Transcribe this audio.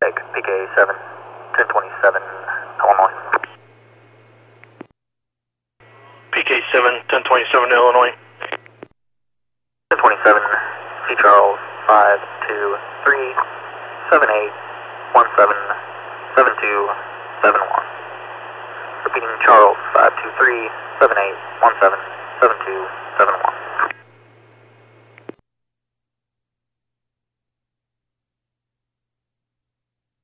Quebec, PK 7, 1027, Illinois. PK 7, 1027, Illinois. 1027, C. Charles, 523 78 17 72 71. Repeating Charles, 523 78 17 72 71.